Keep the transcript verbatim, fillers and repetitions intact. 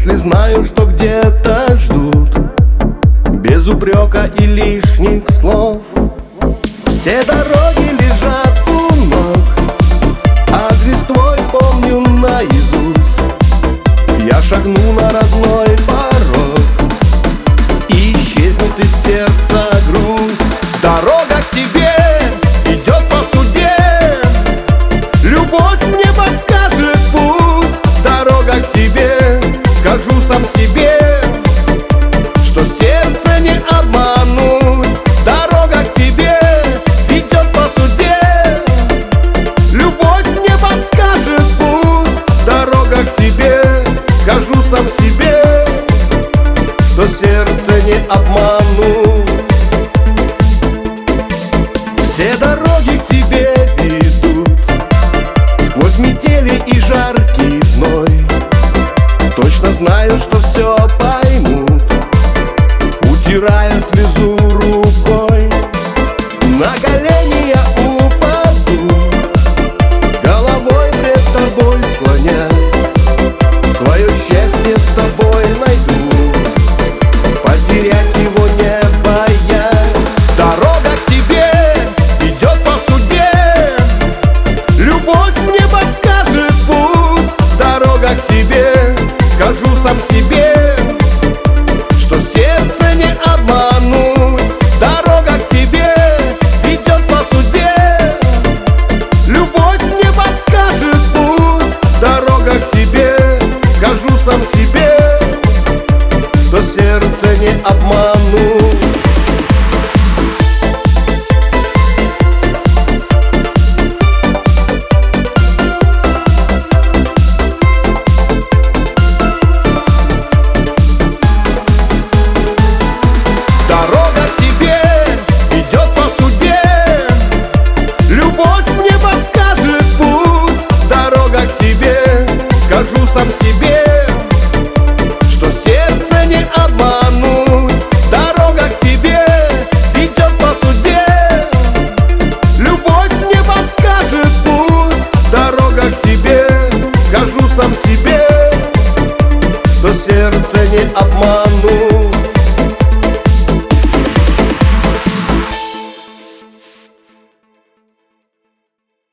Если знаю, что где-то ждут, без упрека и лишних слов. Все дороги лежат у ног, адрес твой помню наизусть. Я шагну на родной порог, и исчезнет из сердца грусть. Дорога к тебе идет по судьбе, любовь мне подскажет путь. Дорога к тебе, скажу сам себе, что сердце не обмануть. Дорога к тебе ведет по судьбе, любовь мне подскажет путь. Дорога к тебе, скажу сам себе, что сердце не обмануть. Все дороги к тебе ведут сквозь метели и жаркий зной. Точно знаю, что все поймут, утирая слезу рукой. На колени я упаду, головой пред тобой склонясь. Свое счастье с тобой найду, потерять его не боясь. Дорога к тебе идет по судьбе, любовь мне подскажет путь. Дорога к тебе, скажу сам себе, что сердце не обмануть. Дорога к тебе ведет по судьбе, любовь мне подскажет путь. Дорога к тебе, скажу сам себе, что сердце не обмануть. Дорога к тебе идет по судьбе, любовь мне подскажет путь. Дорога к тебе, скажу сам себе,